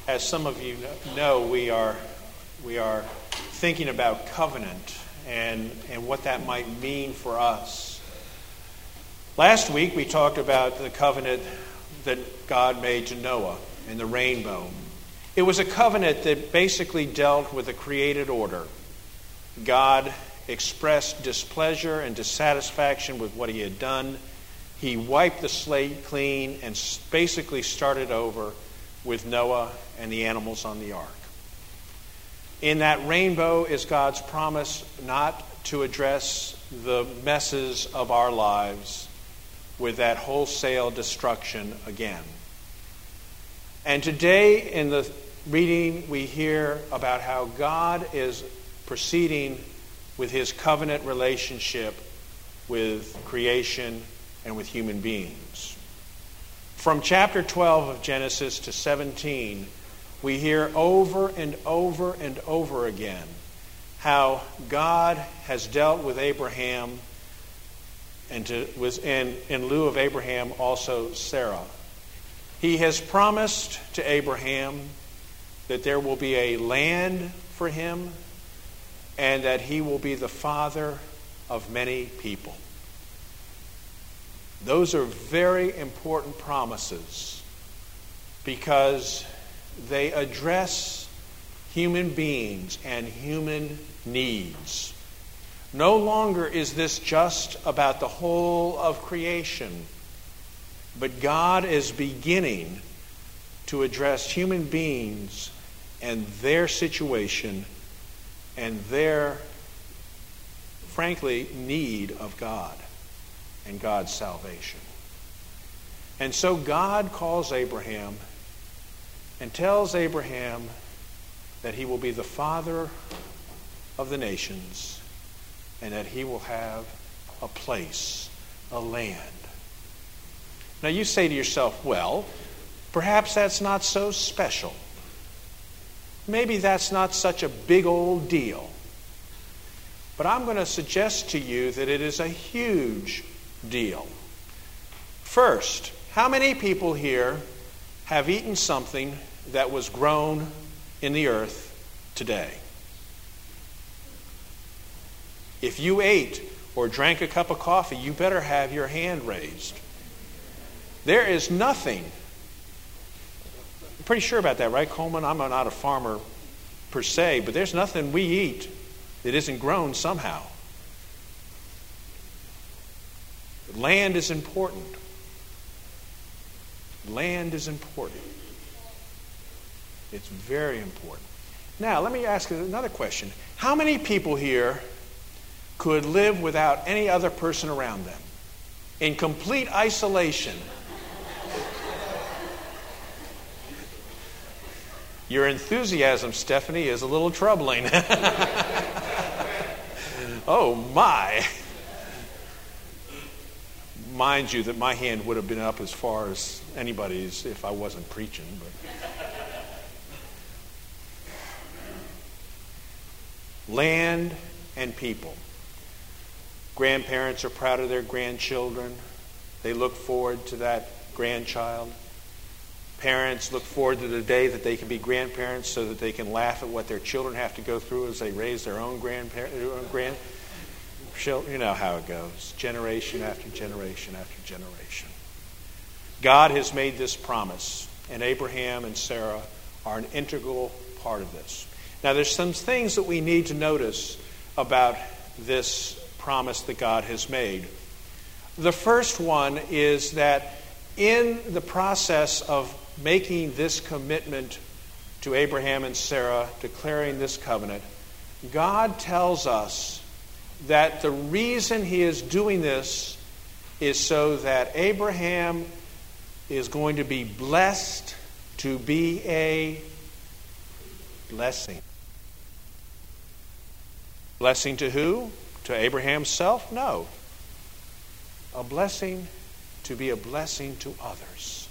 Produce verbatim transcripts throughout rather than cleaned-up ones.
As some of you know, we are we are thinking about covenant and, and what that might mean for us. Last week we talked about the covenant that God made to Noah and the rainbow. It was a covenant that basically dealt with a created order. God expressed displeasure and dissatisfaction with what he had done. He wiped the slate clean and basically started over with Noah and the animals on the ark. In that rainbow is God's promise not to address the messes of our lives with that wholesale destruction again. And today in the reading we hear about how God is proceeding with his covenant relationship with creation and with human beings. From chapter twelve of Genesis to seventeen, we hear over and over and over again how God has dealt with Abraham and to, was in, in lieu of Abraham also Sarah. He has promised to Abraham that there will be a land for him and that he will be the father of many people. Those are very important promises because they address human beings and human needs. No longer is this just about the whole of creation, but God is beginning to address human beings and their situation and their, frankly, need of God and God's salvation. And so God calls Abraham and tells Abraham that he will be the father of the nations and that he will have a place, a land. Now you say to yourself, well, perhaps that's not so special. Maybe that's not such a big old deal. But I'm going to suggest to you that it is a huge deal. First, how many people here have eaten something that was grown in the earth today? If you ate or drank a cup of coffee, you better have your hand raised. There is nothing. I'm pretty sure about that, right, Coleman? I'm not a farmer per se, but there's nothing we eat that isn't grown somehow. Land is important. Land is important. It's very important. Now, let me ask you another question. How many people here could live without any other person around them? In complete isolation. Your enthusiasm, Stephanie, is a little troubling. Oh, my. Mind you that my hand would have been up as far as anybody's if I wasn't preaching. But land and people. Grandparents are proud of their grandchildren. They look forward to that grandchild. Parents look forward to the day that they can be grandparents so that they can laugh at what their children have to go through as they raise their own grandparents. Grand, you know how it goes. Generation after generation after generation. God has made this promise, and Abraham and Sarah are an integral part of this. Now, there's some things that we need to notice about this promise that God has made. The first one is that in the process of making this commitment to Abraham and Sarah, declaring this covenant, God tells us that the reason he is doing this is so that Abraham is going to be blessed to be a blessing. Blessing to who? To Abraham himself? No. A blessing to be a blessing to others.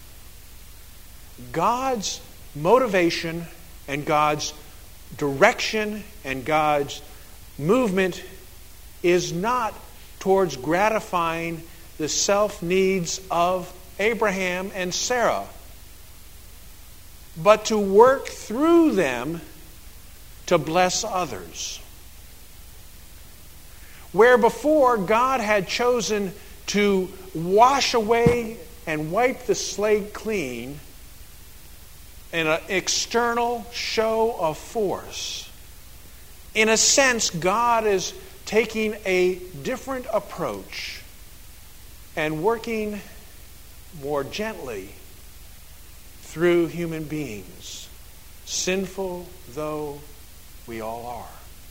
God's motivation and God's direction and God's movement is not towards gratifying the self-needs of Abraham and Sarah. but to work through them to bless others. Where before God had chosen to wash away and wipe the slate clean in an external show of force, in a sense, God is taking a different approach and working more gently through human beings, sinful though we all are.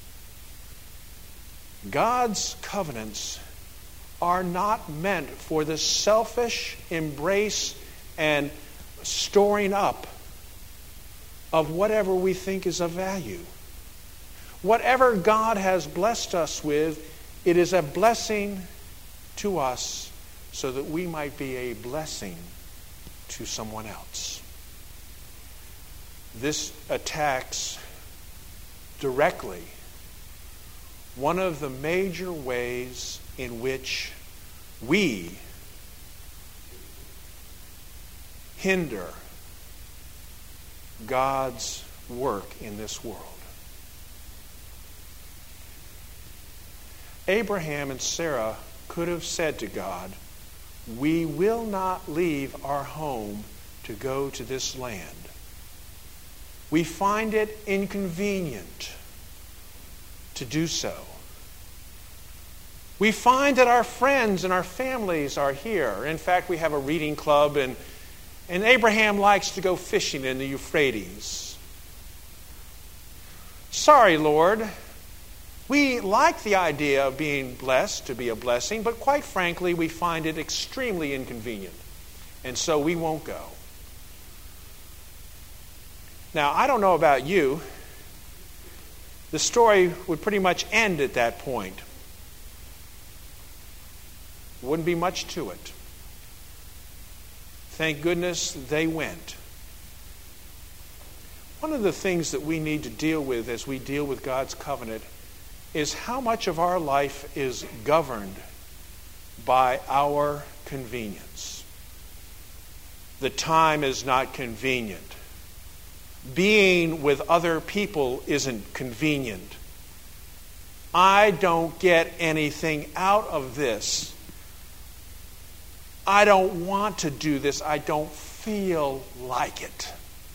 God's covenants are not meant for the selfish embrace and storing up of whatever we think is of value. Whatever God has blessed us with, it is a blessing to us so that we might be a blessing to someone else. This attacks directly one of the major ways in which we hinder God's work in this world. Abraham and Sarah could have said to God, "We will not leave our home to go to this land. We find it inconvenient to do so. We find that our friends and our families are here. In fact, we have a reading club, and, and Abraham likes to go fishing in the Euphrates. Sorry, Lord. We like the idea of being blessed to be a blessing, but quite frankly, we find it extremely inconvenient. And so we won't go." Now, I don't know about you. The story would pretty much end at that point. Wouldn't be much to it. Thank goodness they went. One of the things that we need to deal with as we deal with God's covenant is how much of our life is governed by our convenience. The time is not convenient. Being with other people isn't convenient. I don't get anything out of this. I don't want to do this. I don't feel like it.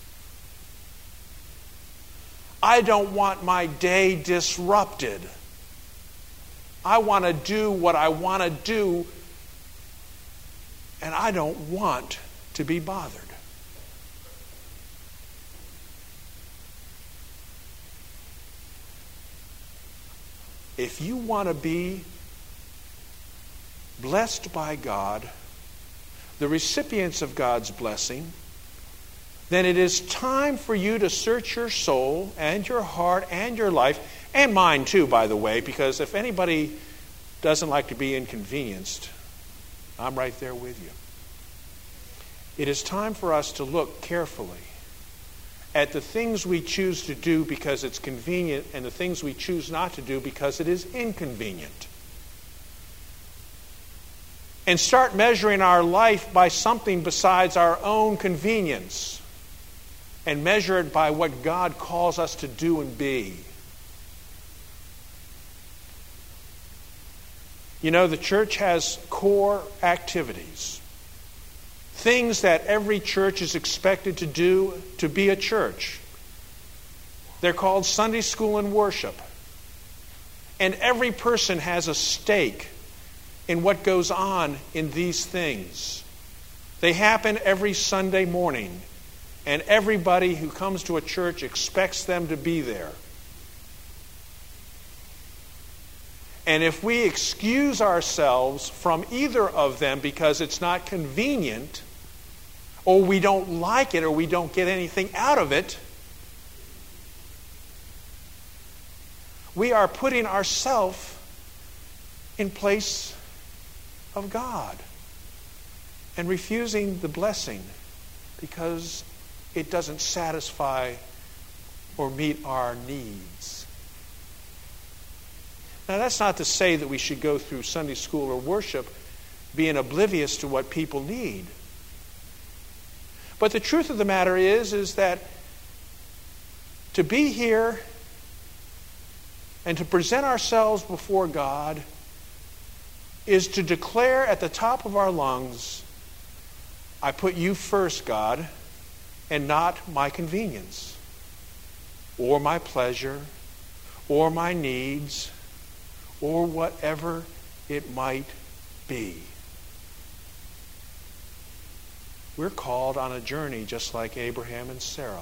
I don't want my day disrupted. I want to do what I want to do, and I don't want to be bothered. If you want to be blessed by God, the recipients of God's blessing, then it is time for you to search your soul and your heart and your life, and mine too, by the way, because if anybody doesn't like to be inconvenienced, I'm right there with you. It is time for us to look carefully at the things we choose to do because it's convenient and the things we choose not to do because it is inconvenient. And start measuring our life by something besides our own convenience, and measure it by what God calls us to do and be. You know, the church has core activities, things that every church is expected to do to be a church. They're called Sunday school and worship. And every person has a stake in what goes on in these things. They happen every Sunday morning, and everybody who comes to a church expects them to be there. And if we excuse ourselves from either of them because it's not convenient, or we don't like it, or we don't get anything out of it, we are putting ourselves in place of God and refusing the blessing because it doesn't satisfy or meet our needs. Now, that's not to say that we should go through Sunday school or worship being oblivious to what people need. But the truth of the matter is, is that to be here and to present ourselves before God is to declare at the top of our lungs, I put you first, God, and not my convenience, or my pleasure, or my needs, or whatever it might be. We're called on a journey just like Abraham and Sarah.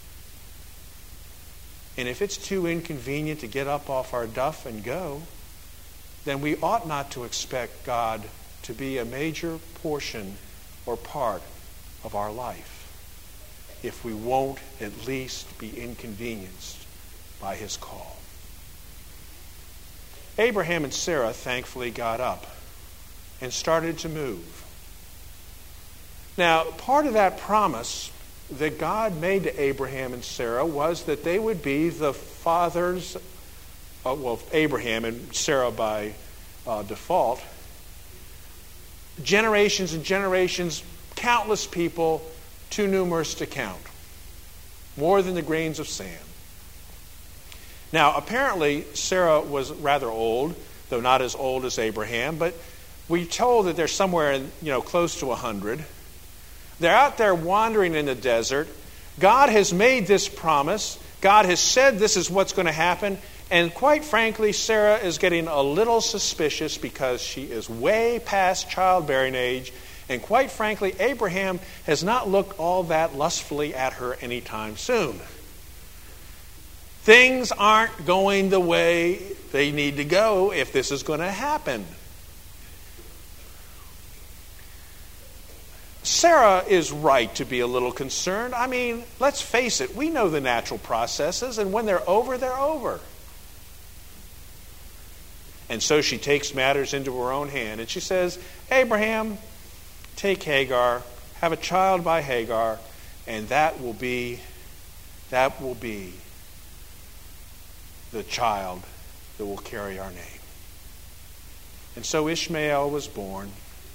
And if it's too inconvenient to get up off our duff and go, then we ought not to expect God to be a major portion or part of our life if we won't at least be inconvenienced by his call. Abraham and Sarah thankfully got up and started to move. Now, part of that promise that God made to Abraham and Sarah was that they would be the fathers, uh, well, Abraham and Sarah by uh, default, generations and generations, countless people, too numerous to count, more than the grains of sand. Now, apparently, Sarah was rather old, though not as old as Abraham, but we're told that they're somewhere in, you know, close to a hundred. They're out there wandering in the desert. God has made this promise. God has said this is what's going to happen. And quite frankly, Sarah is getting a little suspicious because she is way past childbearing age. And quite frankly, Abraham has not looked all that lustfully at her anytime soon. Things aren't going the way they need to go if this is going to happen. Sarah is right to be a little concerned. I mean, let's face it, we know the natural processes, and when they're over, they're over. And so she takes matters into her own hand, and she says, Abraham, take Hagar, have a child by Hagar, and that will be, that will be the child that will carry our name. And so Ishmael was born.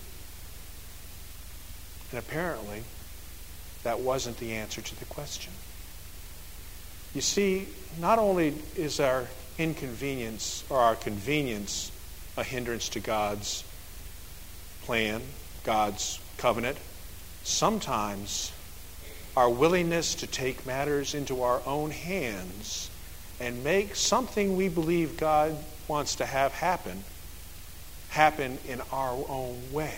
And apparently, that wasn't the answer to the question. You see, not only is our inconvenience or our convenience a hindrance to God's plan, God's covenant, sometimes our willingness to take matters into our own hands and make something we believe God wants to have happen, happen in our own way.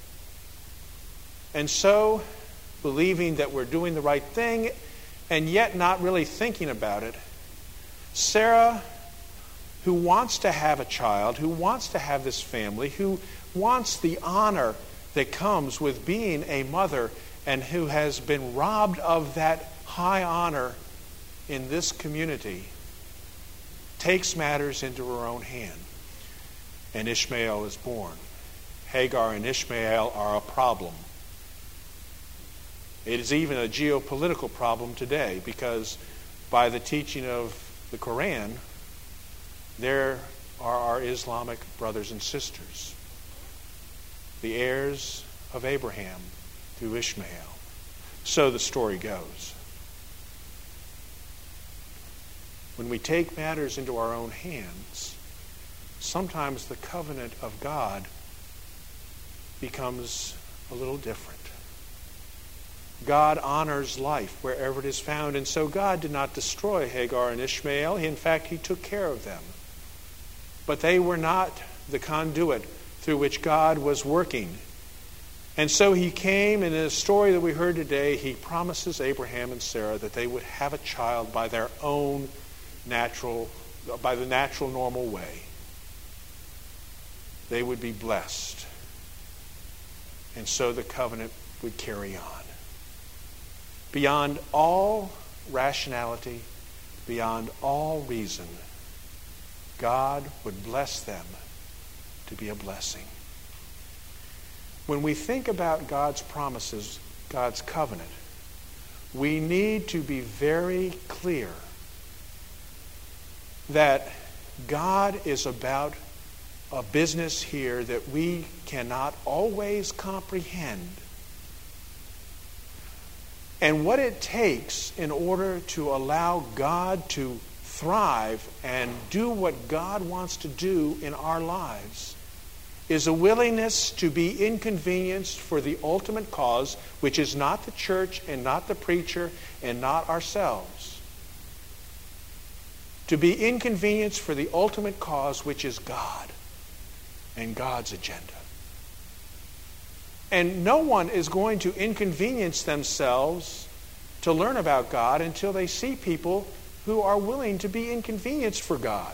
And so, believing that we're doing the right thing and yet not really thinking about it, Sarah, who wants to have a child, who wants to have this family, who wants the honor that comes with being a mother, and who has been robbed of that high honor in this community, takes matters into her own hand. And Ishmael is born. Hagar and Ishmael are a problem. It is even a geopolitical problem today because by the teaching of the Quran, there are our Islamic brothers and sisters, the heirs of Abraham through Ishmael. So the story goes. When we take matters into our own hands, sometimes the covenant of God becomes a little different. God honors life wherever it is found, and so God did not destroy Hagar and Ishmael. In fact, he took care of them. But they were not the conduit through which God was working. And so he came, and in the story that we heard today, he promises Abraham and Sarah that they would have a child by their own natural, by the natural, normal way. They would be blessed. And so the covenant would carry on. Beyond all rationality, beyond all reason, God would bless them to be a blessing. When we think about God's promises, God's covenant, we need to be very clear that God is about a business here that we cannot always comprehend. and what it takes in order to allow God to thrive and do what God wants to do in our lives is a willingness to be inconvenienced for the ultimate cause, which is not the church and not the preacher and not ourselves. To be inconvenienced for the ultimate cause, which is God and God's agenda. And no one is going to inconvenience themselves to learn about God until they see people who are willing to be inconvenienced for God.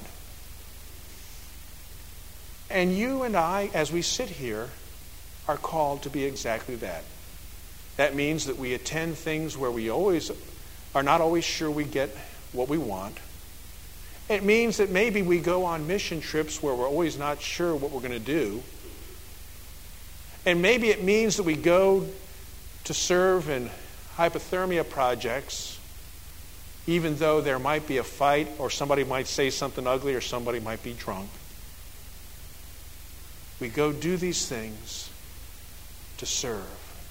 And you and I, as we sit here, are called to be exactly that. That means that we attend things where we always are not always sure we get what we want. It means that maybe we go on mission trips where we're always not sure what we're going to do. And maybe it means that we go to serve in hypothermia projects, even though there might be a fight or somebody might say something ugly or somebody might be drunk. We go do these things to serve.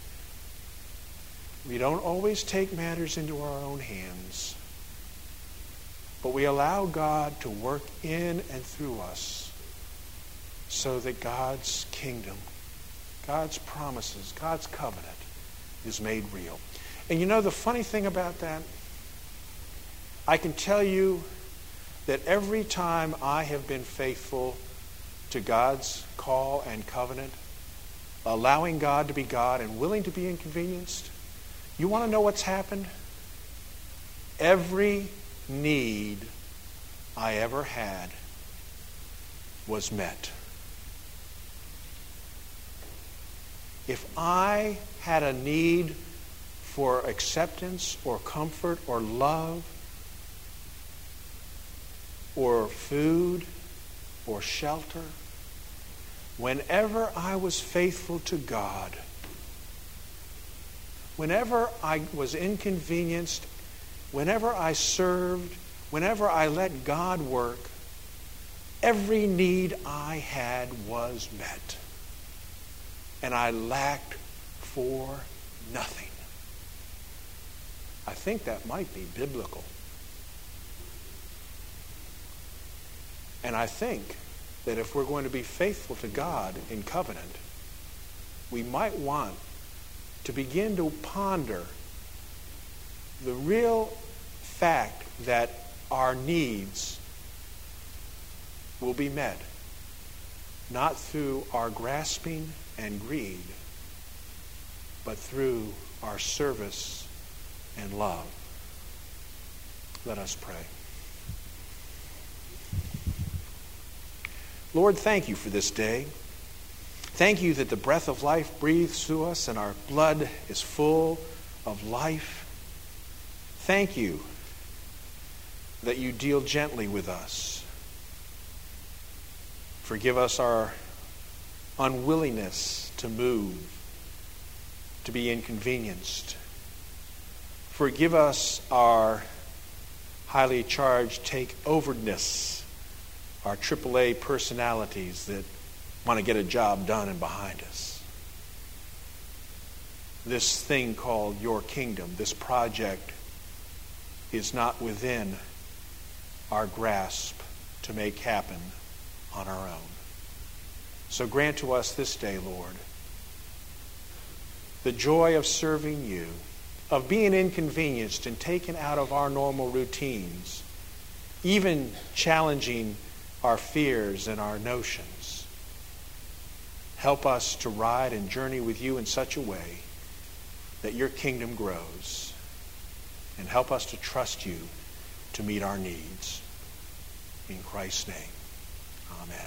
We don't always take matters into our own hands, but we allow God to work in and through us so that God's kingdom, God's promises, God's covenant is made real. And you know the funny thing about that? I can tell you that every time I have been faithful to God's call and covenant, allowing God to be God and willing to be inconvenienced, you want to know what's happened? Every need I ever had was met. If I had a need for acceptance or comfort or love or food or shelter, whenever I was faithful to God, whenever I was inconvenienced, whenever I served, whenever I let God work, every need I had was met. And I lacked for nothing. I think that might be biblical. And I think that if we're going to be faithful to God in covenant, we might want to begin to ponder the real fact that our needs will be met, not through our grasping and greed, but through our service and love. Let us pray. Lord, thank you for this day. Thank you that the breath of life breathes through us and our blood is full of life. Thank you that you deal gently with us. Forgive us our unwillingness to move, to be inconvenienced. Forgive us our highly charged take-overness, our triple A personalities that want to get a job done and behind us. This thing called your kingdom, this project, is not within our grasp to make happen on our own. So grant to us this day, Lord, the joy of serving you, of being inconvenienced and taken out of our normal routines, even challenging our fears and our notions. Help us to ride and journey with you in such a way that your kingdom grows, and help us to trust you to meet our needs. In Christ's name, amen.